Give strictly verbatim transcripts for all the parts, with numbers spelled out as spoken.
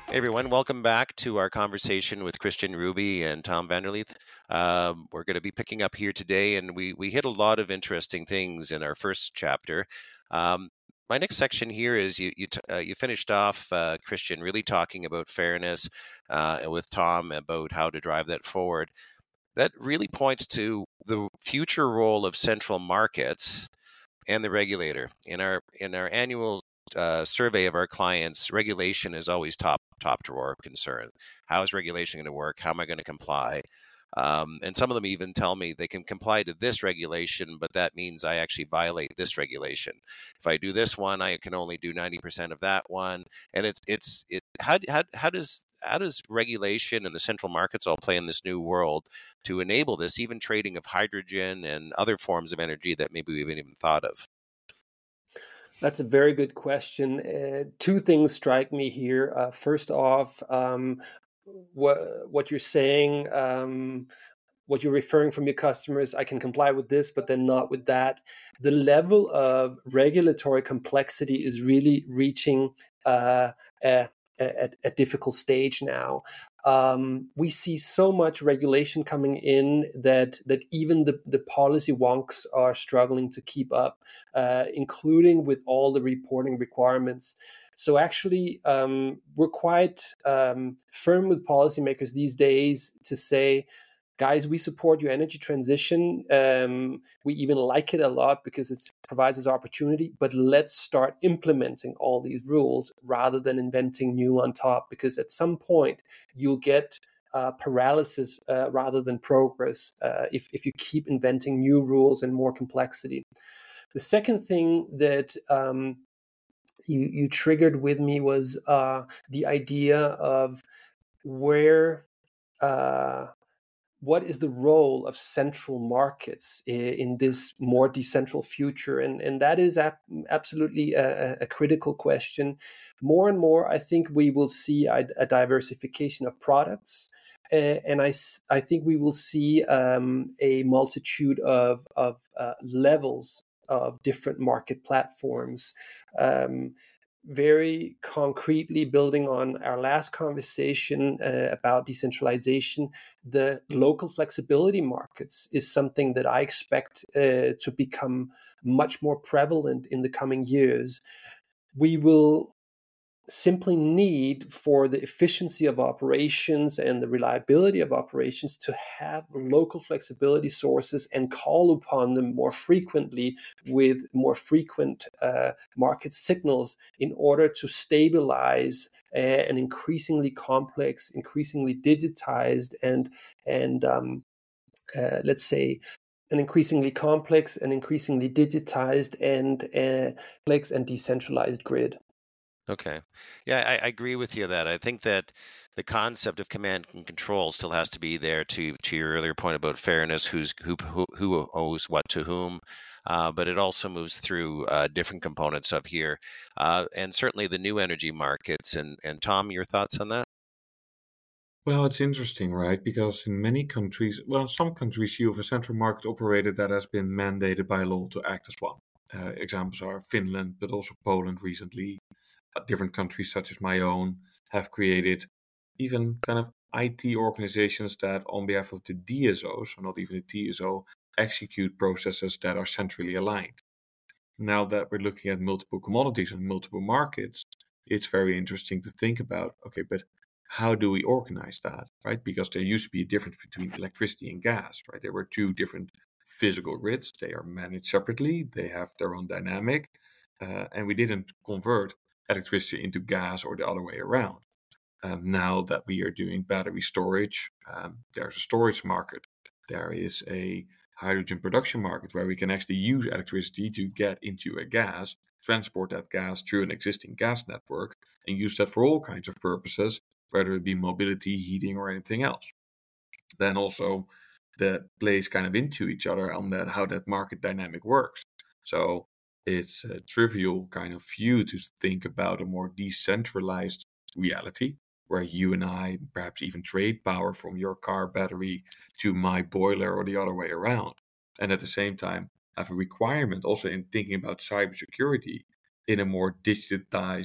Hey everyone, welcome back to our conversation with Christian Ruby and Tom Vanderleeth. Um, we're going to be picking up here today, and we, we hit a lot of interesting things in our first chapter. Um, my next section here is you you, t- uh, you finished off, uh, Christian, really talking about fairness, uh, and with Tom about how to drive that forward. That really points to the future role of central markets and the regulator. In our in our annual uh, survey of our clients, regulation is always top top drawer concern. How is regulation going to work? How am I going to comply? Um, and some of them even tell me they can comply to this regulation, but that means I actually violate this regulation. If I do this one, I can only do ninety percent of that one. And it's it's it. How how how does how does regulation and the central markets all play in this new world to enable this, even trading of hydrogen and other forms of energy that maybe we haven't even thought of? That's a very good question. Uh, two things strike me here. Uh, first off, um, what what you're saying, um, what you're referring from your customers, I can comply with this, but then not with that. The level of regulatory complexity is really reaching uh, a, a, a difficult stage now. Um, we see so much regulation coming in that that even the, the policy wonks are struggling to keep up, uh, including with all the reporting requirements. So actually, um, we're quite um, firm with policymakers these days to say, guys, we support your energy transition. Um, we even like it a lot because it provides us opportunity, but let's start implementing all these rules rather than inventing new on top, because at some point you'll get uh, paralysis uh, rather than progress uh, if, if you keep inventing new rules and more complexity. The second thing that um, you, you triggered with me was uh, the idea of where uh, what is the role of central markets in this more decentral future? And, and that is ap- absolutely a, a critical question. More and more, I think we will see a, a diversification of products. Uh, and I, I think we will see um, a multitude of, of uh, levels of different market platforms. Um, very concretely, building on our last conversation uh, about decentralization, the local flexibility markets is something that I expect uh, to become much more prevalent in the coming years. We will simply need, for the efficiency of operations and the reliability of operations, to have local flexibility sources and call upon them more frequently with more frequent uh, market signals in order to stabilize uh, an increasingly complex, increasingly digitized, and and um, uh, let's say an increasingly complex and increasingly digitized and uh, complex and decentralized grid. Okay. Yeah, I, I agree with you that I think that the concept of command and control still has to be there to to your earlier point about fairness, who's who who, who owes what to whom, uh, but it also moves through uh, different components of here, uh, and certainly the new energy markets. And and Tom, your thoughts on that? Well, it's interesting, right? Because in many countries, well, in some countries, you have a central market operator that has been mandated by law to act as one. Uh, examples are Finland, but also Poland recently. Uh, different countries, such as my own, have created even kind of I T organizations that, on behalf of the D S O, so not even the T S O, execute processes that are centrally aligned. Now that we're looking at multiple commodities and multiple markets, it's very interesting to think about, okay, but how do we organize that, right? Because there used to be a difference between electricity and gas, right? There were two different physical grids. They are managed separately. They have their own dynamic. Uh, and we didn't convert electricity into gas or the other way around. Um, now that we are doing battery storage, um, there's a storage market. There is a hydrogen production market where we can actually use electricity to get into a gas, transport that gas through an existing gas network, and use that for all kinds of purposes, whether it be mobility, heating, or anything else. Then also that plays kind of into each other on that how that market dynamic works. So it's a trivial kind of view to think about a more decentralized reality where you and I perhaps even trade power from your car battery to my boiler or the other way around. And at the same time, have a requirement also in thinking about cybersecurity in a more digitized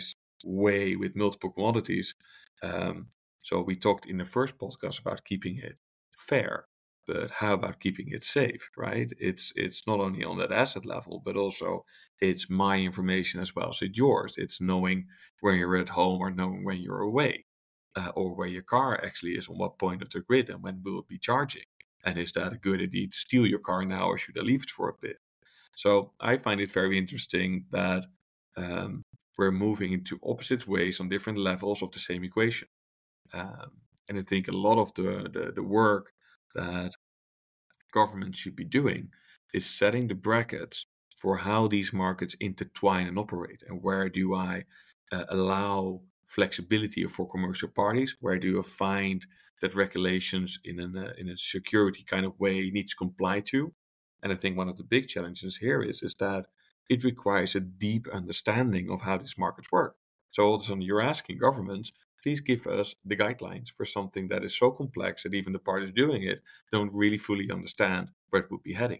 way with multiple commodities. Um, so we talked in the first podcast about keeping it fair, but how about keeping it safe, right? It's it's not only on that asset level, but also it's my information as well as it's yours. It's knowing when you're at home or knowing when you're away, uh, or where your car actually is on what point of the grid and when will it be charging. And is that a good idea to steal your car now, or should I leave it for a bit? So I find it very interesting that um, we're moving into opposite ways on different levels of the same equation. Um, and I think a lot of the, the, the work that government should be doing is setting the brackets for how these markets intertwine and operate. And where do I uh, allow flexibility for commercial parties? Where do you find that regulations in, an, uh, in a security kind of way needs to comply to? And I think one of the big challenges here is, is that it requires a deep understanding of how these markets work. So all of a sudden you're asking governments, please give us the guidelines for something that is so complex that even the parties doing it don't really fully understand where it would be heading.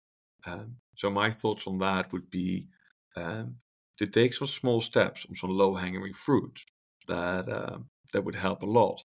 Um, so my thoughts on that would be um, to take some small steps on some low-hanging fruit that uh, that would help a lot.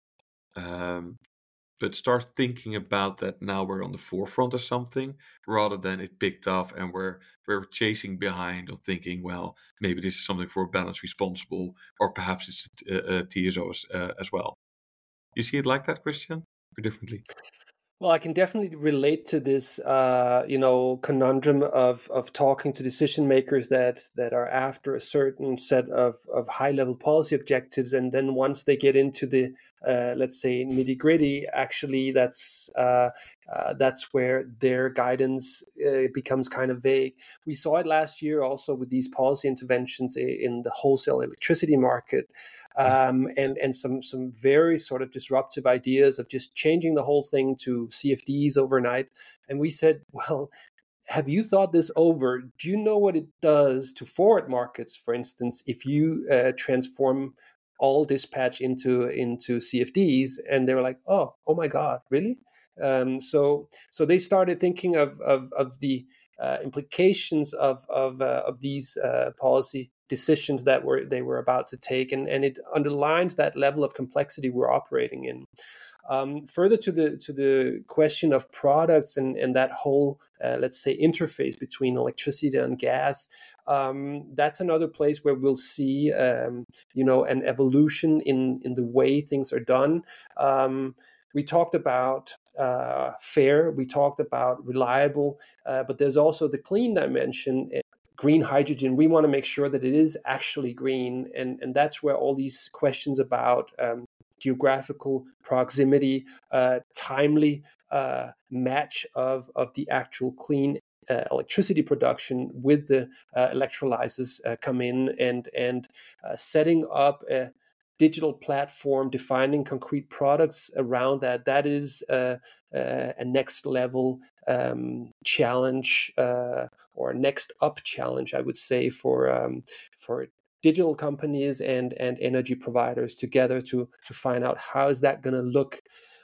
Um, but start thinking about that now we're on the forefront of something rather than it picked up and we're we're chasing behind or thinking, well, maybe this is something for a balance responsible, or perhaps it's a, a T S O as, uh, as well. You see it like that, Christian, or differently? Well, I can definitely relate to this, uh, you know, conundrum of of talking to decision makers that that are after a certain set of of high level policy objectives, and then once they get into the uh, let's say nitty gritty, actually, that's uh, uh, that's where their guidance uh, becomes kind of vague. We saw it last year also with these policy interventions in the wholesale electricity market. Um, and and some some very sort of disruptive ideas of just changing the whole thing to C F Ds overnight. And we said, well, have you thought this over? Do you know what it does to forward markets, for instance, if you uh, transform all dispatch into into C F Ds? And they were like, oh, oh my God, really? Um, so so they started thinking of of of the uh, implications of of uh, of these uh, policy decisions that were they were about to take, and and it underlines that level of complexity we're operating in. Um, further to the to the question of products and and that whole uh, let's say interface between electricity and gas, um, that's another place where we'll see um, you know an evolution in in the way things are done. Um, we talked about uh, fair, we talked about reliable, uh, but there's also the clean dimension. Green hydrogen, we want to make sure that it is actually green. And, and that's where all these questions about um, geographical proximity, uh, timely uh, match of, of the actual clean uh, electricity production with the uh, electrolyzers uh, come in, and, and uh, setting up a digital platform, defining concrete products around that. That is uh, uh, a next level um, challenge, uh, or next up challenge, I would say, for um, for digital companies and and energy providers together to to find out how is that going to look.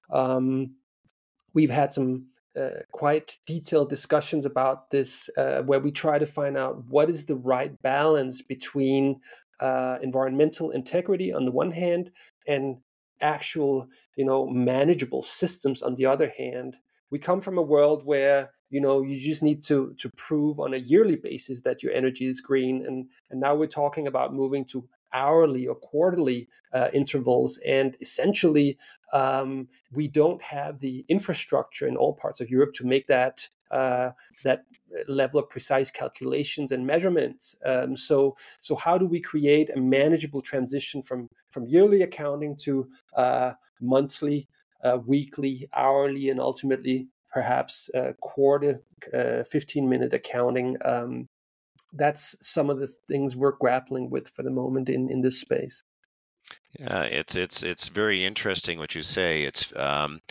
Um, we've had some uh, quite detailed discussions about this, uh, where we try to find out what is the right balance between uh, environmental integrity on the one hand and actual, you know, manageable systems on the other hand. We come from a world where, you know, you just need to to prove on a yearly basis that your energy is green, and and now we're talking about moving to hourly or quarterly uh, intervals, and essentially um, we don't have the infrastructure in all parts of Europe to make that uh, that level of precise calculations and measurements. Um, so so how do we create a manageable transition from from yearly accounting to uh, monthly, uh, weekly, hourly, and ultimately perhaps uh, quarter, uh, fifteen minute accounting? Um, that's some of the things we're grappling with for the moment in, in this space. Yeah, it's it's it's very interesting what you say. It's um,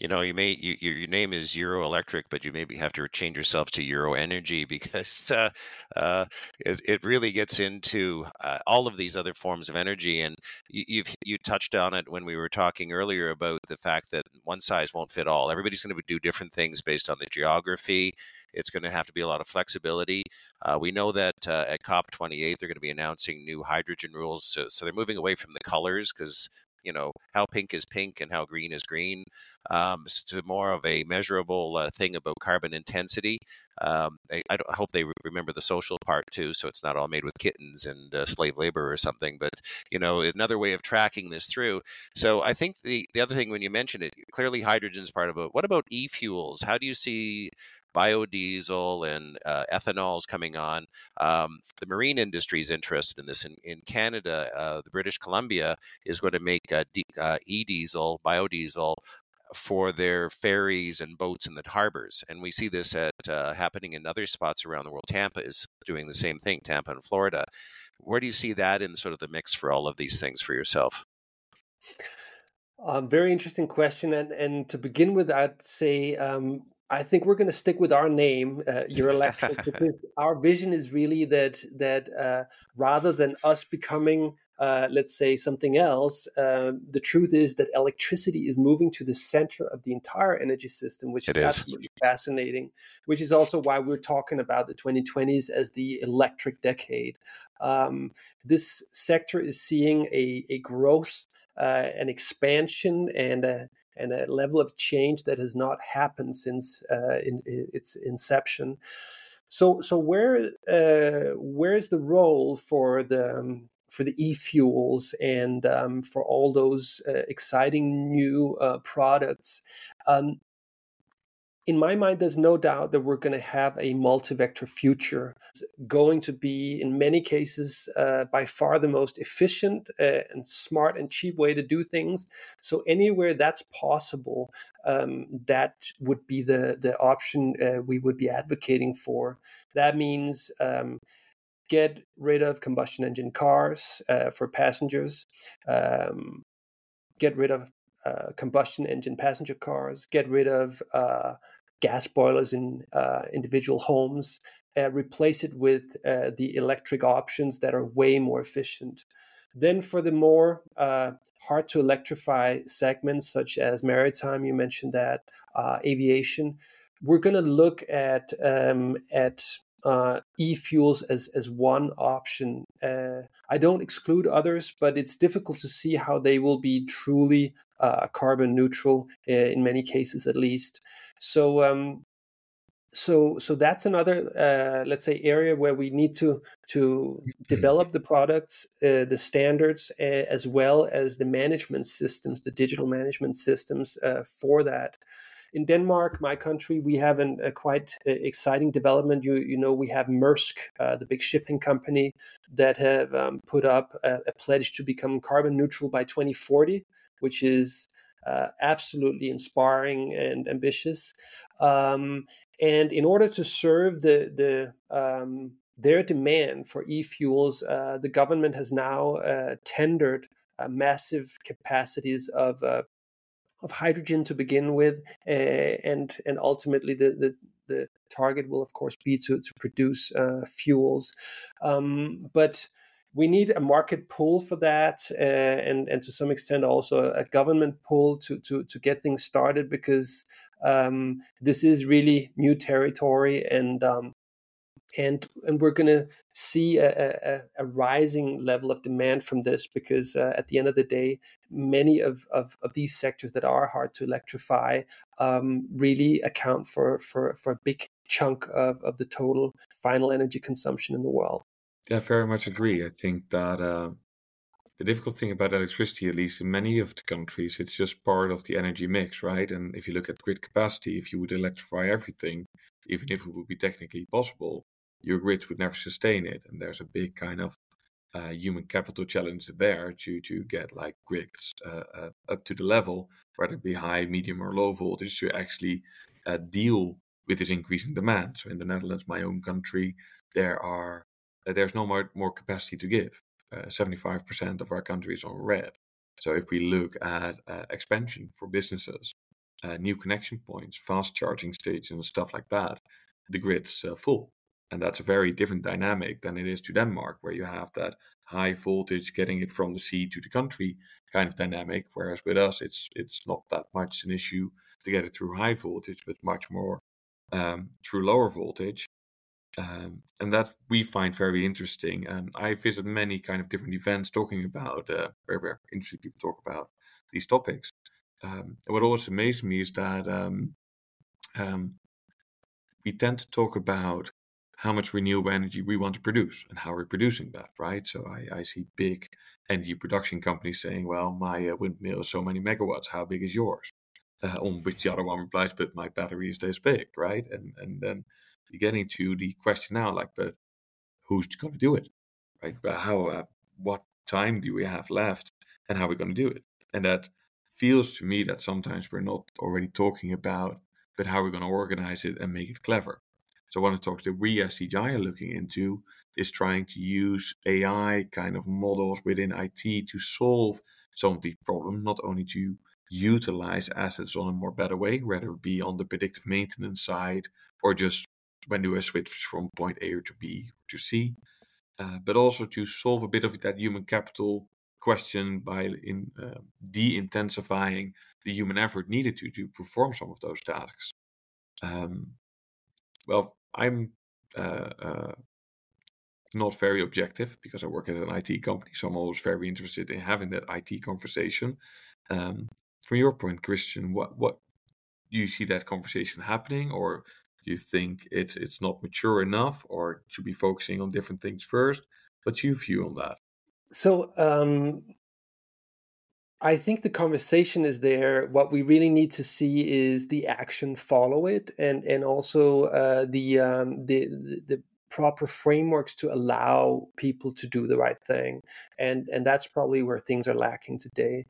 you know, you may you, your your name is Euro Electric, but you maybe have to change yourself to Euro Energy because uh, uh, it it really gets into uh, all of these other forms of energy. And you, you've you touched on it when we were talking earlier about the fact that one size won't fit all. Everybody's going to do different things based on the geography. It's going to have to be a lot of flexibility. Uh, we know that uh, at COP twenty-eight they're going to be announcing new hydrogen rules. So, so they're moving away from the colors because you know how pink is pink and how green is green, um, to more of a measurable uh, thing about carbon intensity. Um, I, I, don't, I hope they re- remember the social part too, so it's not all made with kittens and uh, slave labor or something. But you know, another way of tracking this through. So I think the the other thing when you mentioned it, clearly hydrogen is part of it. What about e-fuels? How do you see biodiesel and uh, ethanols coming on? Um, the marine industry is interested in this. In, in Canada, uh, the British Columbia is going to make uh, d- uh, e-diesel, biodiesel for their ferries and boats in the harbors. And we see this at uh, happening in other spots around the world. Tampa is doing the same thing, Tampa and Florida. Where do you see that in sort of the mix for all of these things for yourself? Um, very interesting question. And, and to begin with, I'd say um, I think we're going to stick with our name, uh, Eurelectric, because our vision is really that that uh, rather than us becoming, uh, let's say, something else, uh, the truth is that electricity is moving to the center of the entire energy system, which It is is. absolutely fascinating. Which is also why we're talking about the twenty twenties as the electric decade. Um, this sector is seeing a, a growth, uh, an expansion, and a and a level of change that has not happened since uh, in, in its inception. So, so where uh, where is the role for the um, for the e-fuels and um, for all those uh, exciting new uh, products? Um, in my mind, there's no doubt that we're going to have a multi-vector future. It's going to be, in many cases, uh, by far the most efficient uh, and smart and cheap way to do things. So anywhere that's possible, um, that would be the the option uh, we would be advocating for. That means um, get rid of combustion engine cars uh, for passengers. Um, get rid of uh, combustion engine passenger cars, get rid of uh, gas boilers in uh, individual homes, uh, replace it with uh, the electric options that are way more efficient. Then for the more uh, hard to electrify segments, such as maritime, you mentioned that, uh, aviation, we're going to look at um, at uh, e-fuels as as one option. Uh, I don't exclude others, but it's difficult to see how they will be truly uh, carbon neutral uh, in many cases, at least. So. Um, so, so that's another, uh, let's say, area where we need to to develop the products, uh, the standards, uh, as well as the management systems, the digital management systems uh, for that. In Denmark, my country, we have an, a quite uh, exciting development. You you know, we have Maersk, uh, the big shipping company, that have um, put up a, a pledge to become carbon neutral by twenty forty, which is uh, absolutely inspiring and ambitious. Um, and in order to serve the the um, their demand for e-fuels, uh, the government has now uh, tendered uh, massive capacities of uh, of hydrogen to begin with, uh, and and ultimately the, the the target will of course be to to produce uh, fuels, um, but we need a market pull for that, uh, and and to some extent also a government pull to to to get things started, because um, this is really new territory, and um, and and we're going to see a, a, a rising level of demand from this, because uh, at the end of the day, many of, of, of these sectors that are hard to electrify um, really account for, for, for a big chunk of, of the total final energy consumption in the world. Yeah, very much agree. I think that uh, the difficult thing about electricity, at least in many of the countries, it's just part of the energy mix, right? And if you look at grid capacity, if you would electrify everything, even if it would be technically possible, your grids would never sustain it. And there's a big kind of uh, human capital challenge there to to get like grids uh, uh, up to the level, whether it be high, medium, or low voltage, to actually uh, deal with this increasing demand. So in the Netherlands, my own country, there are uh, there's no more more capacity to give. Uh, seventy-five percent of our country is on red. So if we look at uh, expansion for businesses, uh, new connection points, fast charging stations, and stuff like that, the grid's uh, full. And that's a very different dynamic than it is to Denmark, where you have that high voltage getting it from the sea to the country kind of dynamic. Whereas with us, it's it's not that much an issue to get it through high voltage, but much more um, through lower voltage. Um, and that we find very interesting. Um, I visit many kind of different events talking about uh, where, where industry people talk about these topics. Um, and what always amazes me is that um, um, we tend to talk about how much renewable energy we want to produce and how we're producing that, right? So I, I see big energy production companies saying, well, my uh, windmill is so many megawatts, how big is yours? Uh, on which the other one replies, but my battery is this big, right? And and then you're getting to the question now, like, but who's going to do it, right? But how, uh, what time do we have left, and how are we going to do it? And that feels to me that sometimes we're not already talking about, but how we're going to organize it and make it clever. So one of the talks that we as C G I are looking into is trying to use A I kind of models within I T to solve some of these problems, not only to utilize assets on a more better way, whether it be on the predictive maintenance side or just when do I switch from point A to B to C, uh, but also to solve a bit of that human capital question by in uh, de-intensifying the human effort needed to to perform some of those tasks. Um, well, I'm uh, uh, not very objective because I work at an I T company, so I'm always very interested in having that I T conversation. Um, from your point, Christian, what what do you see that conversation happening, or do you think it's it's not mature enough, or should be focusing on different things first? What's your view on that? So um, I think the conversation is there. What we really need to see is the action follow it, and and also uh, the, um, the the the proper frameworks to allow people to do the right thing, and and that's probably where things are lacking today.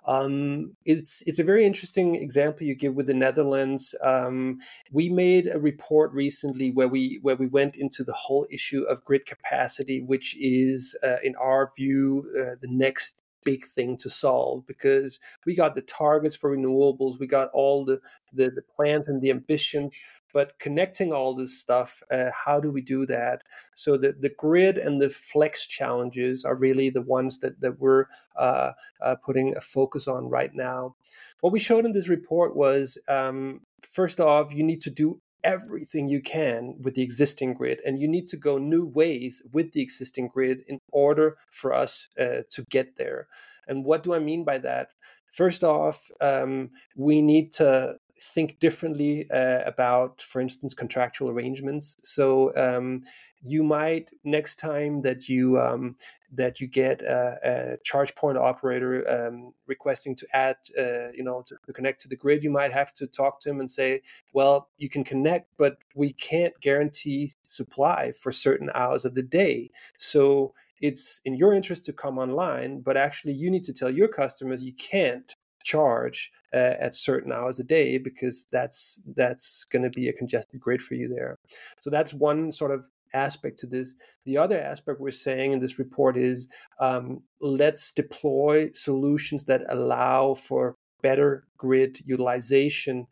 Um, it's it's a very interesting example you give with the Netherlands. Um, we made a report recently where we where we went into the whole issue of grid capacity, which is, uh, in our view, uh, the next big thing to solve, because we got the targets for renewables, we got all the, the, the plans and the ambitions, but connecting all this stuff, uh, how do we do that? So the, the grid and the flex challenges are really the ones that, that we're uh, uh, putting a focus on right now. What we showed in this report was, um, first off, you need to do everything you can with the existing grid, and you need to go new ways with the existing grid in order for us uh, to get there. And what do I mean by that? First off, um, we need to think differently uh, about, for instance, contractual arrangements. So um, you might, next time that you um, that you get a, a charge point operator um, requesting to add, uh, you know, to, to connect to the grid, you might have to talk to him and say, well, you can connect, but we can't guarantee supply for certain hours of the day. So it's in your interest to come online, but actually you need to tell your customers you can't charge uh, at certain hours a day, because that's that's going to be a congested grid for you there. So that's one sort of aspect to this. The other aspect we're saying in this report is, um, let's deploy solutions that allow for better grid utilization.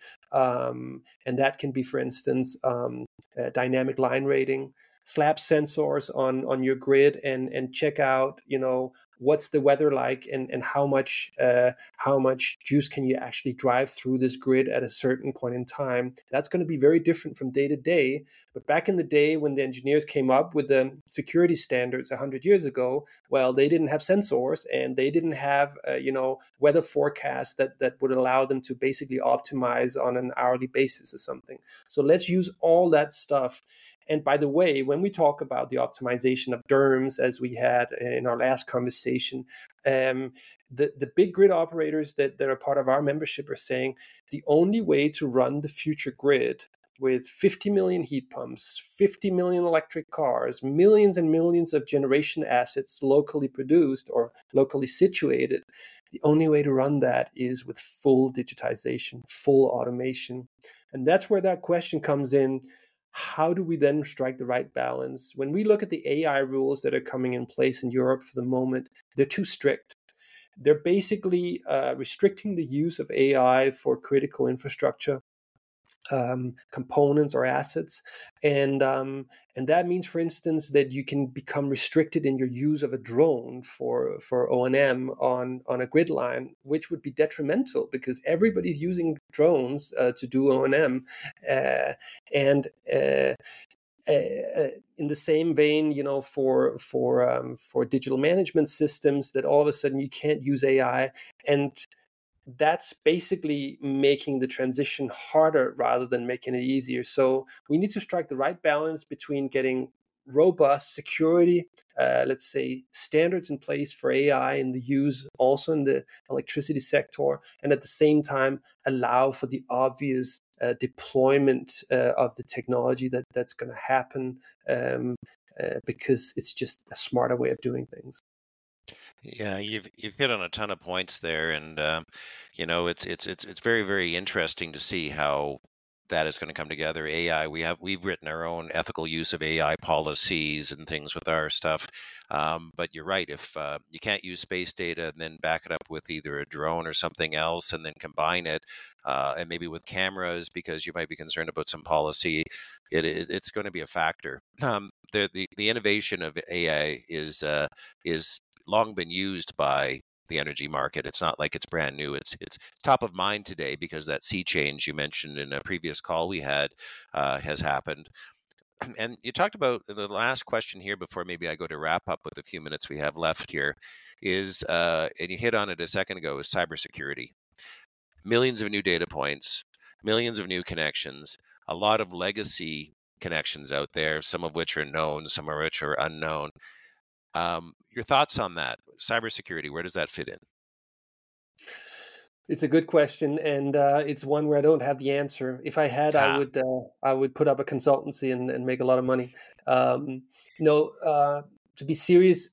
Um, and that can be, for instance, um, uh, dynamic line rating, slap sensors on, on your grid, and, and check out, you know, what's the weather like, and, and how much uh, how much juice can you actually drive through this grid at a certain point in time. That's going to be very different from day to day. But back in the day when the engineers came up with the security standards one hundred years ago, well, they didn't have sensors, and they didn't have uh, you know weather forecasts that, that would allow them to basically optimize on an hourly basis or something. So let's use all that stuff. And by the way, when we talk about the optimization of D E R Ms, as we had in our last conversation, um, the, the big grid operators that, that are part of our membership are saying the only way to run the future grid with fifty million heat pumps, fifty million electric cars, millions and millions of generation assets locally produced or locally situated, the only way to run that is with full digitization, full automation. And that's where that question comes in. How do we then strike the right balance? When we look at the A I rules that are coming in place in Europe for the moment, they're too strict. they're basically uh, restricting the use of A I for critical infrastructure um, components or assets, and um, and that means, for instance, that you can become restricted in your use of a drone for for O and M on on a grid line, which would be detrimental because everybody's using drones uh, to do O and M, uh, and uh, uh, in the same vein, you know, for for um, for digital management systems, that all of a sudden you can't use A I, and that's basically making the transition harder rather than making it easier. So we need to strike the right balance between getting robust security, uh, let's say standards in place for A I and the use also in the electricity sector, and at the same time allow for the obvious uh, deployment uh, of the technology that that's going to happen um, uh, because it's just a smarter way of doing things. Yeah, you've you've hit on a ton of points there, and um, you know it's it's it's it's very very interesting to see how that is going to come together. A I, we have we've written our own ethical use of A I policies and things with our stuff, um, but you're right. If uh, you can't use space data and then back it up with either a drone or something else, and then combine it, uh, and maybe with cameras because you might be concerned about some policy, it, it it's going to be a factor. Um, the, the the innovation of A I is uh, is long been used by the energy market. It's not like it's brand new. It's it's top of mind today because that sea change you mentioned in a previous call we had uh, has happened. And you talked about the last question here before maybe I go to wrap up with the few minutes we have left here is, uh, and you hit on it a second ago, is cybersecurity. Millions of new data points, millions of new connections, a lot of legacy connections out there, some of which are known, some of which are unknown. Um, your thoughts on that? Cybersecurity, where does that fit in? It's a good question, and uh, it's one where I don't have the answer. If I had, ah. I would uh, I would put up a consultancy and, and make a lot of money. Um, you know, uh, to be serious,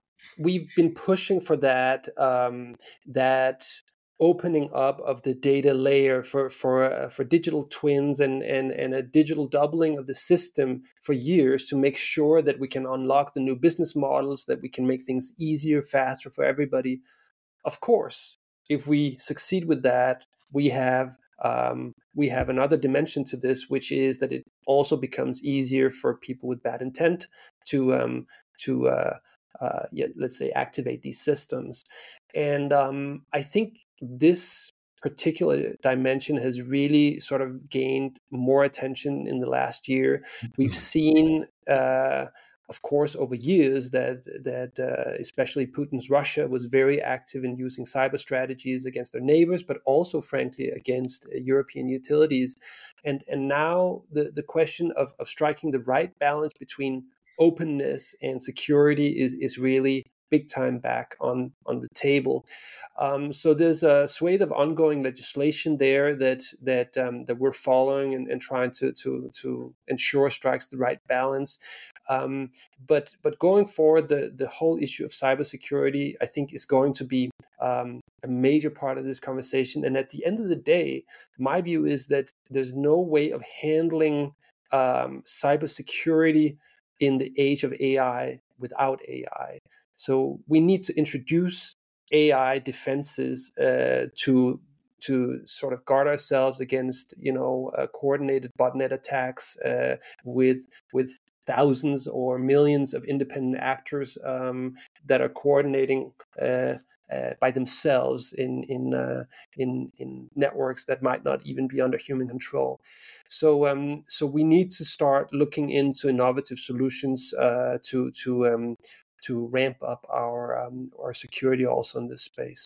we've been pushing for that um, that opening up of the data layer for for uh, for digital twins and and and a digital doubling of the system for years to make sure that we can unlock the new business models, that we can make things easier, faster for everybody. Of course, if we succeed with that, we have um, we have another dimension to this, which is that it also becomes easier for people with bad intent to um, to uh, uh, yeah, let's say activate these systems. And um, I think this particular dimension has really sort of gained more attention in the last year. We've seen. Uh, Of course, over years, that that uh, especially Putin's Russia was very active in using cyber strategies against their neighbors, but also, frankly, against uh, European utilities. And and now the, the question of, of striking the right balance between openness and security is, is really big time back on, on the table. Um, so there's a swathe of ongoing legislation there that that um, that we're following and, and trying to to to ensure strikes the right balance. Um, but but going forward, the the whole issue of cybersecurity, I think, is going to be um, a major part of this conversation. And at the end of the day, my view is that there's no way of handling um, cybersecurity in the age of A I without A I. So we need to introduce A I defenses uh, to to sort of guard ourselves against, you know, uh, coordinated botnet attacks uh, with with thousands or millions of independent actors um, that are coordinating uh, uh, by themselves in in, uh, in in networks that might not even be under human control. So um, so we need to start looking into innovative solutions uh, to to um, to ramp up our um, our security also in this space.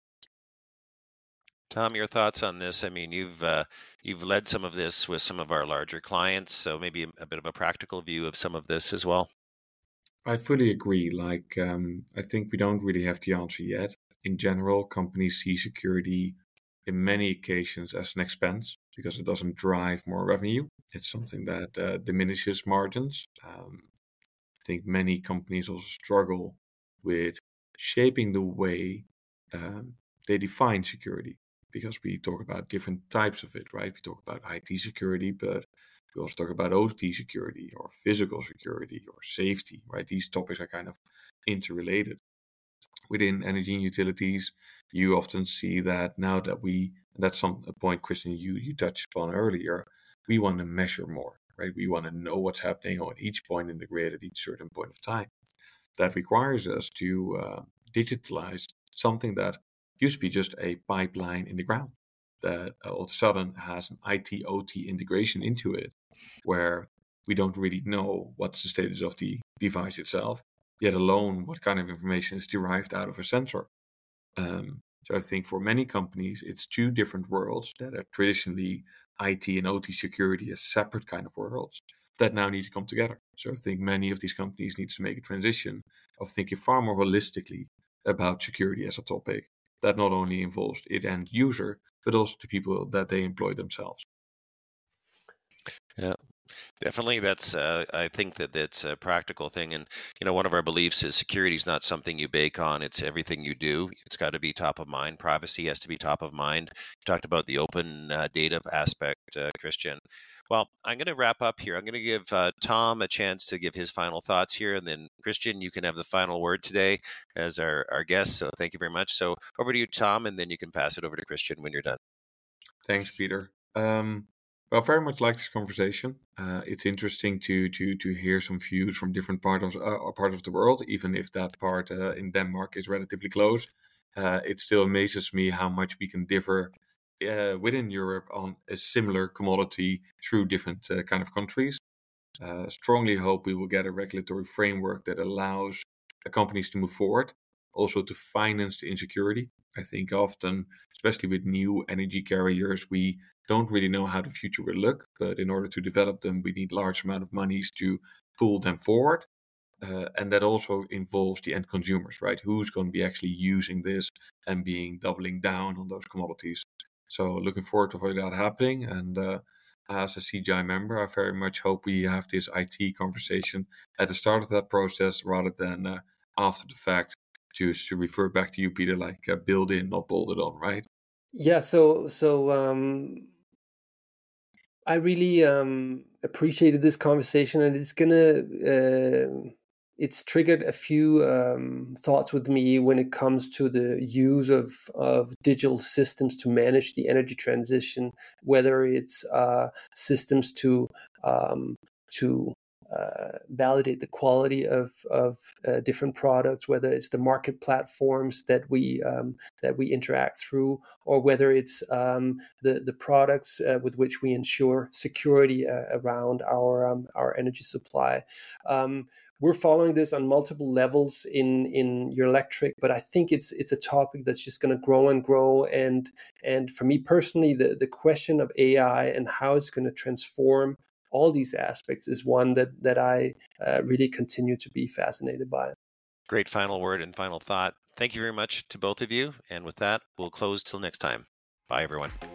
Tom, your thoughts on this? I mean, you've uh, you've led some of this with some of our larger clients, so maybe a, a bit of a practical view of some of this as well. I fully agree. Like, um, I think we don't really have the answer yet. In general, companies see security in many occasions as an expense because it doesn't drive more revenue. It's something that uh, diminishes margins. Um, I think many companies also struggle with shaping the way um, they define security, because we talk about different types of it, right? We talk about I T security, but we also talk about O T security or physical security or safety, right? These topics are kind of interrelated. within energy and utilities, you often see that now that we, and that's some a point, Christian, you you touched upon earlier, we want to measure more, right? We want to know what's happening on each point in the grid at each certain point of time. That requires us to uh, digitalize something that used to be just a pipeline in the ground, that uh, all of a sudden has an I T O T integration into it, where we don't really know what's the status of the device itself, yet alone what kind of information is derived out of a sensor. Um, so I think for many companies, it's two different worlds that are traditionally I T and O T security as separate kind of worlds that now need to come together. So I think many of these companies need to make a transition of thinking far more holistically about security as a topic that not only involves the end user, but also the people that they employ themselves. Yeah. Definitely, that's. Uh, I think that that's a practical thing, and you know, one of our beliefs is security is not something you bake on; it's everything you do. It's got to be top of mind. Privacy has to be top of mind. You talked about the open uh, data aspect, uh, Christian. Well, I'm going to wrap up here. I'm going to give uh, Tom a chance to give his final thoughts here, and then Christian, you can have the final word today as our our guest. So, thank you very much. So, over to you, Tom, and then you can pass it over to Christian when you're done. Thanks, Peter. Um, well, very much like this conversation. Uh, it's interesting to to to hear some views from different part of uh, part of the world, even if that part uh, in Denmark is relatively close. Uh, it still amazes me how much we can differ uh, within Europe on a similar commodity through different uh, kind of countries. Uh, strongly hope we will get a regulatory framework that allows uh, companies to move forward, also to finance the insecurity. I think often, especially with new energy carriers, we don't really know how the future will look, but in order to develop them, we need large amount of monies to pull them forward. Uh, and that also involves the end consumers, right? Who's going to be actually using this and being doubling down on those commodities. So looking forward to that happening. And uh, as a C G I member, I very much hope we have this I T conversation at the start of that process rather than uh, after the fact. To, to refer back to you, Peter, like uh, build in, not bolted on, right? Yeah. So so um, I really um, appreciated this conversation, and it's gonna uh, it's triggered a few um, thoughts with me when it comes to the use of of digital systems to manage the energy transition, whether it's uh, systems to um, to uh, validate the quality of of uh, different products, whether it's the market platforms that we um, that we interact through, or whether it's um, the the products uh, with which we ensure security uh, around our um, our energy supply. Um, we're following this on multiple levels in in Eurelectric, but I think it's it's a topic that's just going to grow and grow. And and for me personally, the the question of A I and how it's going to transform all these aspects is one that that I uh, really continue to be fascinated by. Great final word and final thought. Thank you very much to both of you. And with that, we'll close till next time. Bye, everyone.